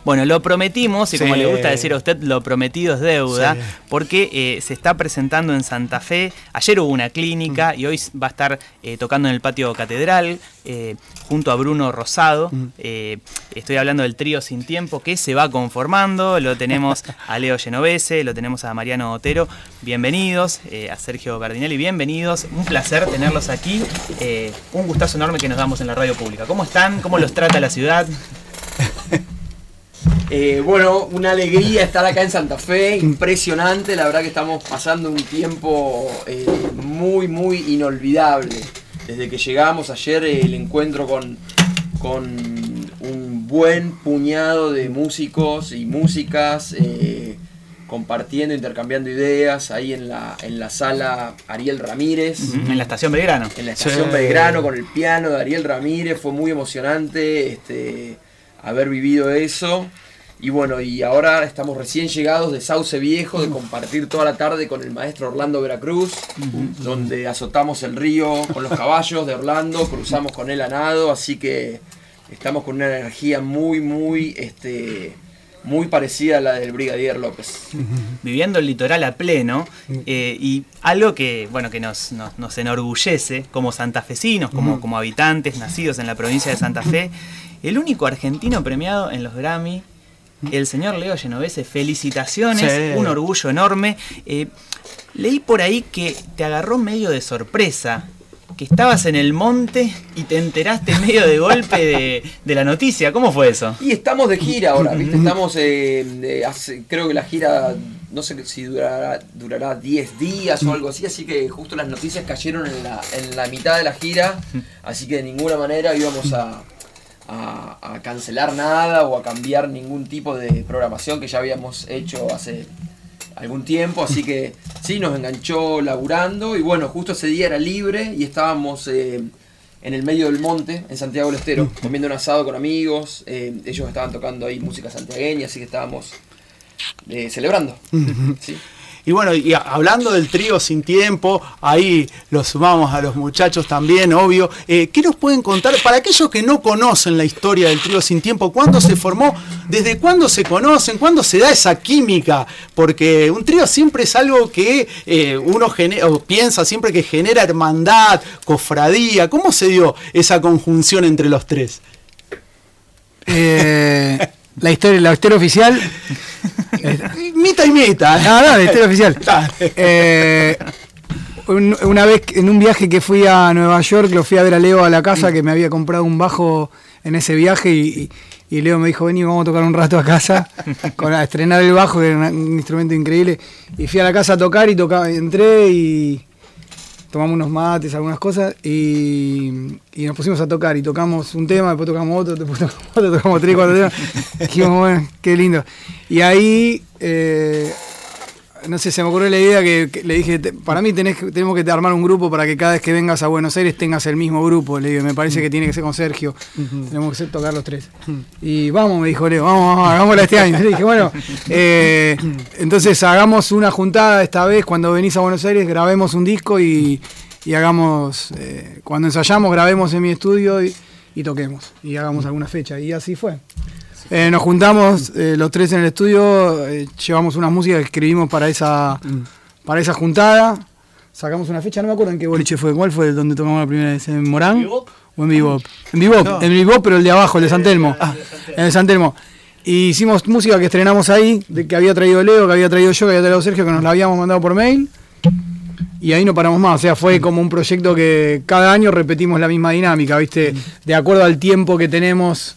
Bueno, lo prometimos, y como le gusta decir a usted, lo prometido es deuda, porque se está presentando en Santa Fe. Ayer hubo una clínica y hoy va a estar tocando en el patio Catedral, junto a Bruno Rosado. Estoy hablando del trío Sin Tiempo, que se va conformando. Lo tenemos a Leo Genovese, lo tenemos a Mariano Otero. Bienvenidos, a Sergio Bardinelli, bienvenidos. Un placer tenerlos aquí. Un gustazo enorme que nos damos en la radio pública. ¿Cómo están? ¿Cómo los trata la ciudad? Bueno, una alegría estar acá en Santa Fe, impresionante, la verdad que estamos pasando un tiempo muy, muy inolvidable. Desde que llegamos ayer, el encuentro con un buen puñado de músicos y músicas, compartiendo, intercambiando ideas, ahí en la sala Ariel Ramírez. En la Estación Belgrano. En la Estación Belgrano, con el piano de Ariel Ramírez, fue muy emocionante haber vivido eso. Y bueno, y ahora estamos recién llegados de Sauce Viejo, de compartir toda la tarde con el maestro Orlando Veracruz, donde azotamos el río con los caballos de Orlando, cruzamos con él a nado, así que estamos con una energía muy, muy, muy parecida a la del Brigadier López. Viviendo el litoral a pleno, y algo que, bueno, que nos enorgullece como santafesinos, como habitantes nacidos en la provincia de Santa Fe, el único argentino premiado en los Grammy, el señor Leo Genovese. Felicitaciones, un orgullo enorme. Leí por ahí que te agarró medio de sorpresa, que estabas en el monte y te enteraste medio de golpe de la noticia. ¿Cómo fue eso? Y estamos de gira ahora, ¿viste? Estamos, creo que la gira, no sé si durará 10 días o algo así que justo las noticias cayeron en la mitad de la gira, así que de ninguna manera íbamos a cancelar nada o a cambiar ningún tipo de programación que ya habíamos hecho hace algún tiempo, así que sí, nos enganchó laburando y bueno, justo ese día era libre y estábamos en el medio del monte, en Santiago del Estero, comiendo un asado con amigos. Ellos estaban tocando ahí música santiagueña, así que estábamos celebrando. ¿Sí? Y bueno, y hablando del trío Sin Tiempo, ahí lo sumamos a los muchachos también, obvio. ¿Qué nos pueden contar para aquellos que no conocen la historia del trío Sin Tiempo? ¿Cuándo se formó? ¿Desde cuándo se conocen? ¿Cuándo se da esa química? Porque un trío siempre es algo que uno piensa siempre que genera hermandad, cofradía. ¿Cómo se dio esa conjunción entre los tres? La historia oficial. Mita y mita. No, la historia oficial. Una vez en un viaje que fui a Nueva York, lo fui a ver a Leo a la casa, que me había comprado un bajo en ese viaje, y Leo me dijo, vení, vamos a tocar un rato a casa, a estrenar el bajo, que era un instrumento increíble. Y fui a la casa a tocar y entré y tomamos unos mates, algunas cosas, y nos pusimos a tocar, y tocamos un tema, después tocamos otro, tocamos 3, 4 temas. Dijimos, bueno, qué lindo. Y ahí, no sé, se me ocurrió la idea que le dije, para mí tenemos que armar un grupo para que cada vez que vengas a Buenos Aires tengas el mismo grupo. Le digo, me parece que tiene que ser con Sergio, tenemos que tocar los tres. Y vamos, me dijo Leo, vamos, hagámosla este año. Le dije, bueno, entonces hagamos una juntada esta vez, cuando venís a Buenos Aires, grabemos un disco y hagamos, cuando ensayamos, grabemos en mi estudio y toquemos, y hagamos alguna fecha. Y así fue. Nos juntamos los tres en el estudio, llevamos unas músicas que escribimos para esa juntada, sacamos una fecha, no me acuerdo en qué boliche fue. ¿Cuál fue donde tocamos la primera vez? ¿En Morán? ¿O en Bebop? En Bebop, pero el de abajo, el de San Telmo. En el San Telmo. Y hicimos música que estrenamos ahí, que había traído Leo, que había traído yo, que había traído Sergio, que nos la habíamos mandado por mail. Y ahí no paramos más, o sea, fue como un proyecto que cada año repetimos la misma dinámica, ¿viste? De acuerdo al tiempo que tenemos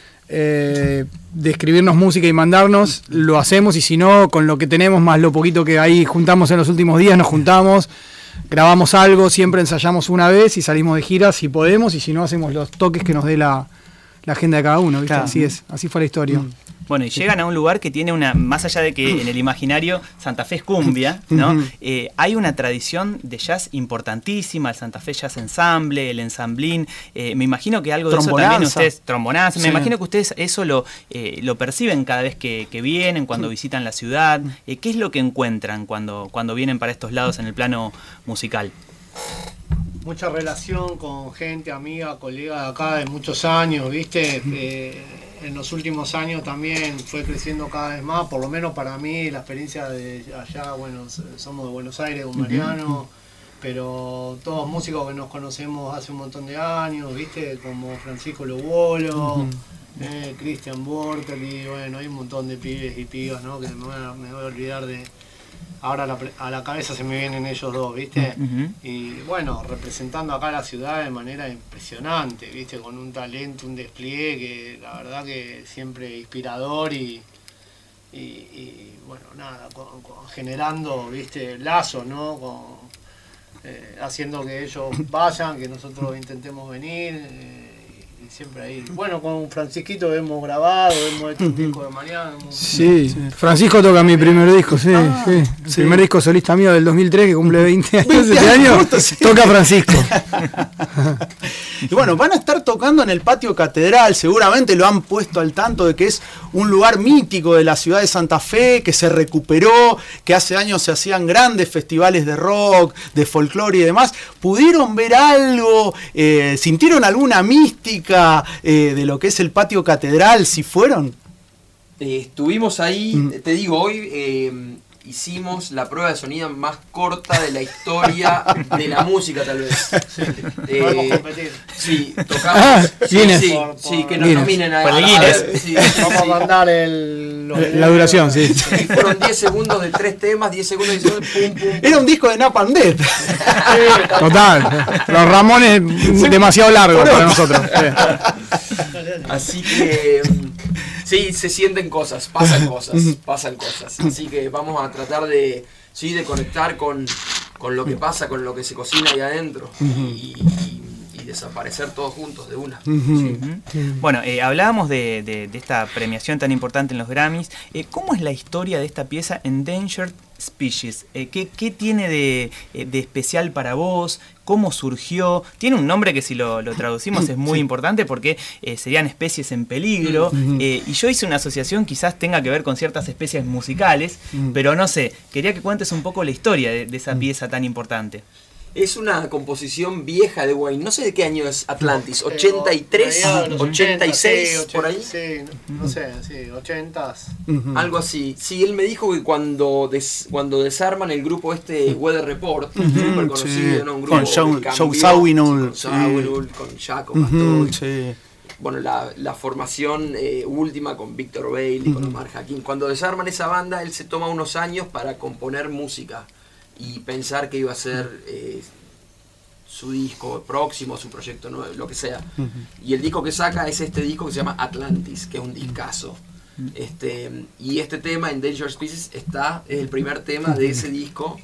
de escribirnos música y mandarnos, lo hacemos, y si no, con lo que tenemos más lo poquito que ahí juntamos en los últimos días, nos juntamos, grabamos algo, siempre ensayamos una vez y salimos de gira si podemos, y si no, hacemos los toques que nos dé la agenda de cada uno, ¿viste? Claro. Así fue la historia. Bueno, y llegan a un lugar que tiene más allá de que en el imaginario Santa Fe es cumbia, ¿no? Hay una tradición de jazz importantísima, el Santa Fe Jazz Ensemble, el ensamblín. Me imagino que algo de eso también ustedes, trombonazas, me imagino que ustedes eso lo perciben cada vez que vienen, cuando visitan la ciudad. ¿Qué es lo que encuentran cuando vienen para estos lados en el plano musical? mucha relación con gente, amiga, colega de acá de muchos años, ¿viste? En los últimos años también fue creciendo cada vez más, por lo menos para mí, la experiencia de allá, bueno, somos de Buenos Aires con Mariano, pero todos músicos que nos conocemos hace un montón de años, ¿viste? Como Francisco Lobolo, Cristian Bortoli, bueno, hay un montón de pibes y pibas, ¿no? Que me voy a olvidar de... Ahora a la cabeza se me vienen ellos dos, ¿viste? Y bueno, representando acá la ciudad de manera impresionante, ¿viste? Con un talento, un despliegue que la verdad que siempre inspirador y bueno, nada, generando, ¿viste? Lazos, ¿no? Haciendo que ellos vayan, que nosotros intentemos venir. Y siempre ahí. Bueno, con Francisquito hemos grabado, hemos hecho un disco de Mariano. Sí, Francisco toca mi primer disco, sí. El primer disco solista mío del 2003, que cumple 20 años este año, toca Francisco. Y bueno, van a estar tocando en el Patio Catedral, seguramente lo han puesto al tanto de que es un lugar mítico de la ciudad de Santa Fe, que se recuperó, que hace años se hacían grandes festivales de rock, de folclore y demás. ¿Pudieron ver algo? ¿Sintieron alguna mística de lo que es el Patio Catedral? ¿Si fueron? Estuvimos ahí, te digo, hoy hicimos la prueba de sonido más corta de la historia de la música, tal vez. Podemos competir. Sí, tocamos. Sí, que nos nominen a ver, sí, vamos a mandar la duración, sí. Y fueron 10 segundos de 3 temas, 10 segundos de 10 segundos, pum, pum. Era un disco de Napalm Death. Total. Los Ramones demasiado largos para nosotros. Así que sí, se sienten cosas, pasan cosas. Así que vamos a tratar de conectar con lo que pasa, con lo que se cocina ahí adentro y desaparecer todos juntos de una. Bueno, hablábamos de esta premiación tan importante en los Grammys. ¿Cómo es la historia de esta pieza Endangered Species? ¿Qué tiene de especial para vos? ¿Cómo surgió? Tiene un nombre que si lo traducimos es muy importante porque serían especies en peligro. Y yo hice una asociación, quizás tenga que ver con ciertas especies musicales, pero no sé, quería que cuentes un poco la historia de esa pieza tan importante. Es una composición vieja de Wayne. No sé de qué año es Atlantis. 83, 86, por ahí. Sí, no sé, sí, 80s. Algo así. Sí, él me dijo que cuando desarman el grupo Weather Report, súper conocido, ¿no? Un grupo con Joe Zawinul. Con Jaco Pastor. Bueno, la formación última con Victor Bailey, con Omar Hakim. Cuando desarman esa banda, él se toma unos años para componer música y pensar que iba a ser su disco próximo, su proyecto nuevo, lo que sea. Y el disco que saca es este disco que se llama Atlantis, que es un discazo. Y este tema, Endangered Species, es el primer tema de ese disco,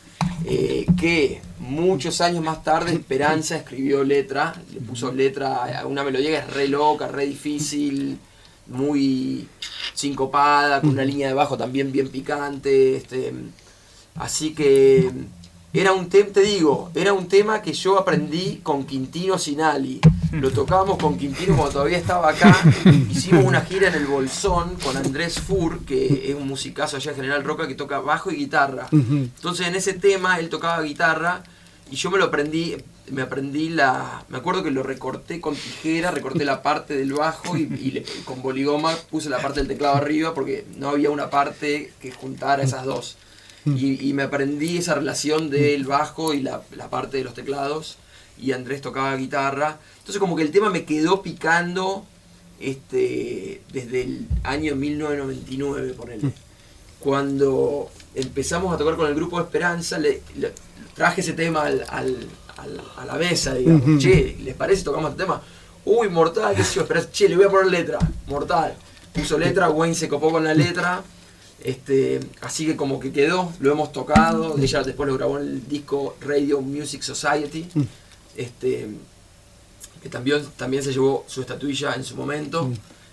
que muchos años más tarde Esperanza escribió letra, le puso letra a una melodía que es re loca, re difícil, muy sincopada, con una línea de bajo también bien picante. Así que era un tema que yo aprendí con Quintino Sinali. Lo tocábamos con Quintino cuando todavía estaba acá. Hicimos una gira en el Bolsón con Andrés Fur, que es un musicazo allá de General Roca, que toca bajo y guitarra. Entonces en ese tema él tocaba guitarra y yo me acuerdo que lo recorté con tijera, recorté la parte del bajo y con boligoma puse la parte del teclado arriba porque no había una parte que juntara esas dos. Y me aprendí esa relación del bajo y la parte de los teclados, y Andrés tocaba guitarra. Entonces como que el tema me quedó picando desde el año 1999, ponele. Cuando empezamos a tocar con el grupo de Esperanza, le traje ese tema a la mesa, digamos. Che, ¿les parece si tocamos este tema? Uy, mortal, qué sé yo, Esperanza. Che, le voy a poner letra, mortal. Puso letra, Wayne se copó con la letra. Así que como que quedó, lo hemos tocado. Ella después lo grabó en el disco Radio Music Society, que también se llevó su estatuilla en su momento.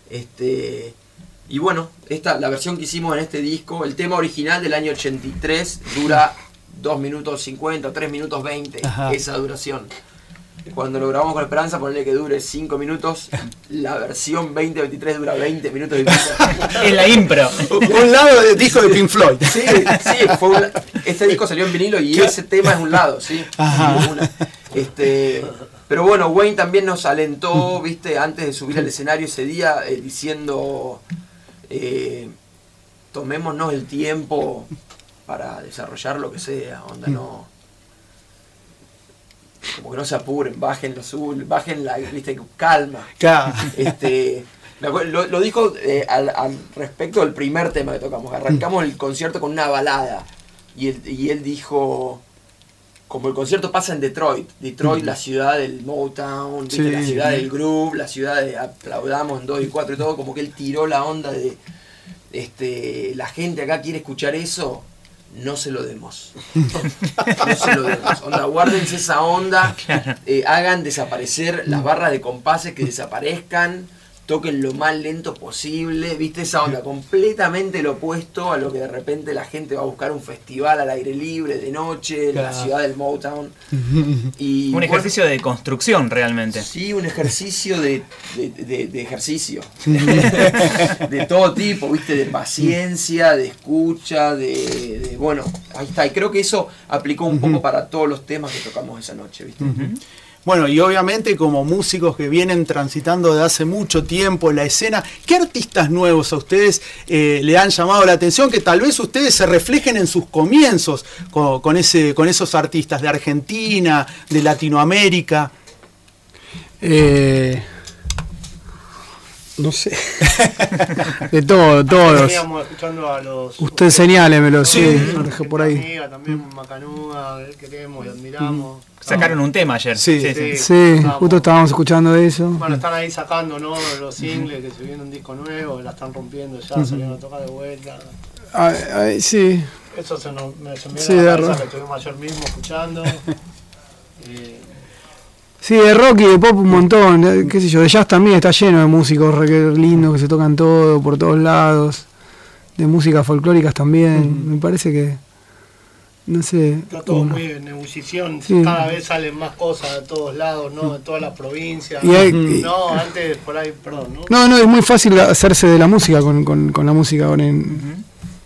Y bueno, la versión que hicimos en este disco, el tema original del año 83, dura 2 minutos 50, 3 minutos 20, esa duración. Cuando lo grabamos con Esperanza, ponle que dure 5 minutos. La versión 2023 dura 20 minutos y pico. Es la impro. Un lado del disco de Pink Floyd. Sí, este disco salió en vinilo y ese tema es un lado, ¿sí? Pero bueno, Wayne también nos alentó, viste, antes de subir al escenario ese día, diciendo, tomémonos el tiempo para desarrollar lo que sea, onda, no, como que no se apuren, bajen la azul, bajen la, viste, calma. Claro. Lo dijo al respecto del primer tema que tocamos. Arrancamos el concierto con una balada y él dijo, como el concierto pasa en Detroit, la ciudad del Motown, ¿viste? La ciudad del groove, la ciudad de aplaudamos en 2 y 4 y todo, como que él tiró la onda de la gente acá quiere escuchar eso, no se lo demos. No se lo demos. Onda, guárdense esa onda, hagan desaparecer las barras de compases, que desaparezcan, toquen lo más lento posible, viste, esa onda completamente lo opuesto a lo que de repente la gente va a buscar un festival al aire libre de noche en la ciudad del Motown. Y, un ejercicio de construcción realmente. Sí, un ejercicio de ejercicio. De todo tipo, viste, de paciencia, de escucha, de bueno, ahí está. Y creo que eso aplicó un poco para todos los temas que tocamos esa noche, viste. Bueno, y obviamente como músicos que vienen transitando de hace mucho tiempo la escena, ¿qué artistas nuevos a ustedes le han llamado la atención? Que tal vez ustedes se reflejen en sus comienzos con esos artistas de Argentina, de Latinoamérica. No sé. De todos. Veníamos escuchando a los. Usted señálemelo, sí, por ahí. Amiga, también Macanuda, queremos y admiramos. Sacaron un tema ayer. Sí, justo estábamos escuchando eso. Bueno, están ahí sacando, ¿no? Los singles, que se viene un disco nuevo, la están rompiendo ya, salieron a tocar de vuelta. Sí. Eso se me sí, viene a la cabeza que estuvimos ayer mismo escuchando. Sí, de rock y de pop un montón, qué sé yo, de jazz también está lleno de músicos re lindos que se tocan todo, por todos lados, de músicas folclóricas también, me parece que, no sé. Está todo muy en ebullición, cada vez salen más cosas de todos lados, ¿no? De todas las provincias. No, antes por ahí, perdón, ¿no? No, es muy fácil hacerse de la música con la música ahora en...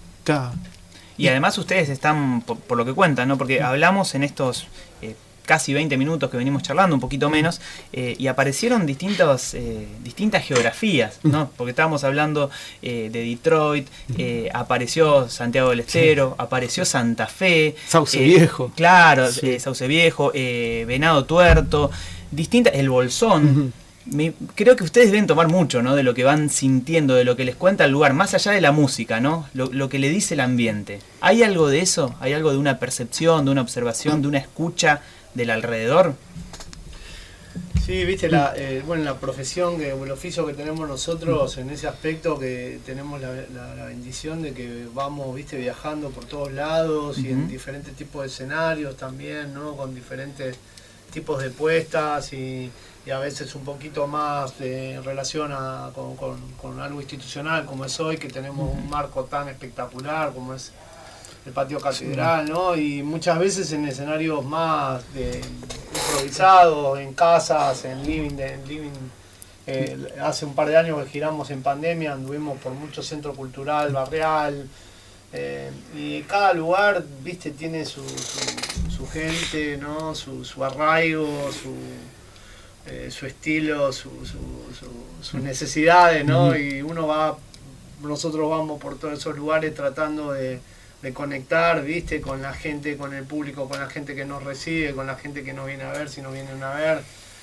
Y además ustedes están, por lo que cuentan, ¿no? Porque hablamos en estos... casi 20 minutos que venimos charlando, un poquito menos, y aparecieron distintas geografías, ¿no? Porque estábamos hablando de Detroit, apareció Santiago del Estero, apareció Santa Fe, Sauce Viejo. Claro, Sauce Viejo, Venado Tuerto, el Bolsón. Creo que ustedes deben tomar mucho, ¿no? De lo que van sintiendo, de lo que les cuenta el lugar, más allá de la música, ¿no? Lo que le dice el ambiente. ¿Hay algo de eso? ¿Hay algo de una percepción, de una observación, de una escucha del alrededor? Sí, viste, la profesión, el oficio que tenemos nosotros en ese aspecto, que tenemos la bendición de que vamos, viste, viajando por todos lados y en diferentes tipos de escenarios también, ¿no? Con diferentes tipos de puestas y a veces un poquito más de relación con algo institucional como es hoy, que tenemos un marco tan espectacular como es el patio catedral, ¿no? Y muchas veces en escenarios más improvisados, en casas, en living. Hace un par de años que giramos en pandemia, anduvimos por mucho centro cultural, barrial, y cada lugar, viste, tiene su gente, ¿no? Su arraigo, su estilo, sus necesidades, ¿no? Y nosotros vamos por todos esos lugares tratando de conectar, viste, con la gente, con el público, con la gente que nos recibe, con la gente que nos viene a ver, si nos vienen a ver.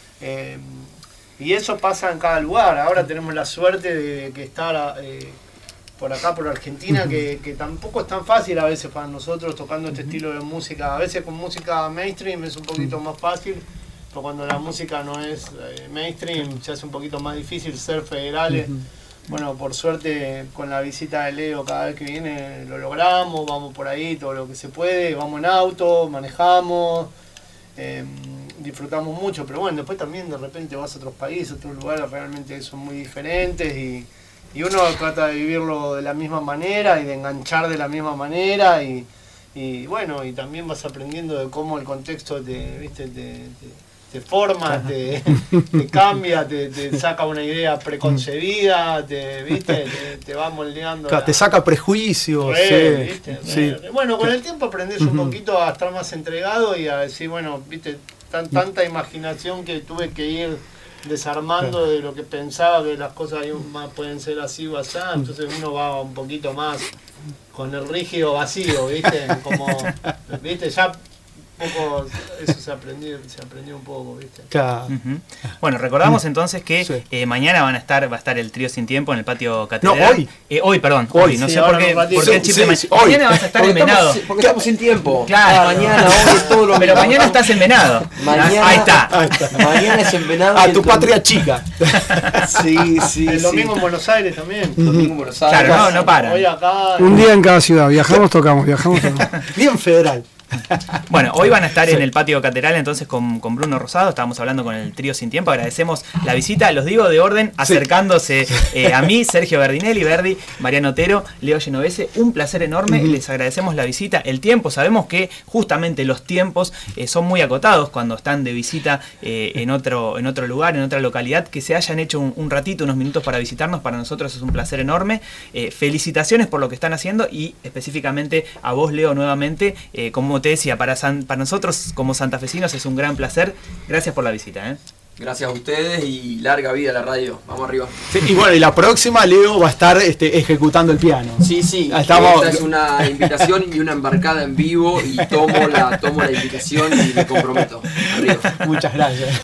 Y eso pasa en cada lugar. Ahora tenemos la suerte de que estar por acá, por Argentina, que tampoco es tan fácil a veces para nosotros tocando este estilo de música. A veces con música mainstream es un poquito más fácil, pero cuando la música no es mainstream se hace un poquito más difícil ser federales. Bueno, por suerte con la visita de Leo cada vez que viene lo logramos, vamos por ahí todo lo que se puede, vamos en auto, manejamos, disfrutamos mucho, pero bueno, después también de repente vas a otros países, a otros lugares realmente son muy diferentes y uno trata de vivirlo de la misma manera y de enganchar de la misma manera y bueno, y también vas aprendiendo de cómo el contexto te forma, te cambia, te saca una idea preconcebida, te va moldeando. Claro, te saca prejuicios. Bueno, con el tiempo aprendes un poquito a estar más entregado y a decir, bueno, viste, tanta imaginación que tuve que ir desarmando de lo que pensaba que las cosas pueden ser así o así, entonces uno va un poquito más con el rígido vacío, ¿viste? Como, ¿viste? Ya un poco eso se aprendió un poco, ¿viste? Claro. Bueno, recordamos entonces que Sí. mañana va a estar el trío Sin Tiempo en el patio catedral. No, hoy. Hoy, perdón. Hoy, no sí, sé ahora por qué, un ratito. por qué el chip de Sí, hoy. mañana vas a estar en Venado. Porque estamos sin tiempo. Claro. Mañana, hoy, todo lo Pero mismo. mañana estás en Venado. Mañana- Ahí está. Mañana es en Venado. A y el tu patria chica. Sí, sí. El sí. domingo en Buenos Aires también. Domingo en Buenos Aires. Claro, no para. Hoy acá. Un día en cada ciudad, viajamos, tocamos. Bien federal. Bueno, hoy van a estar en el patio catedral entonces con Bruno Rosado. Estábamos hablando con el trío Sin Tiempo. Agradecemos la visita. Los digo de orden, acercándose a mí, Sergio Berdinelli, Verdi, Mariano Otero, Leo Genovese. Un placer enorme. Les agradecemos la visita. El tiempo, sabemos que justamente los tiempos son muy acotados cuando están de visita en otro lugar, en otra localidad. Que se hayan hecho un ratito, unos minutos para visitarnos, para nosotros es un placer enorme. Felicitaciones por lo que están haciendo y específicamente a vos, Leo, nuevamente. Como te decía, para nosotros como santafesinos es un gran placer. Gracias por la visita. Gracias a ustedes y larga vida a la radio. Vamos arriba. Sí, y bueno, y la próxima Leo va a estar ejecutando el piano. Sí, sí. Estamos- Esta es una invitación y una embarcada en vivo y tomo la invitación y me comprometo. Arriba. Muchas gracias.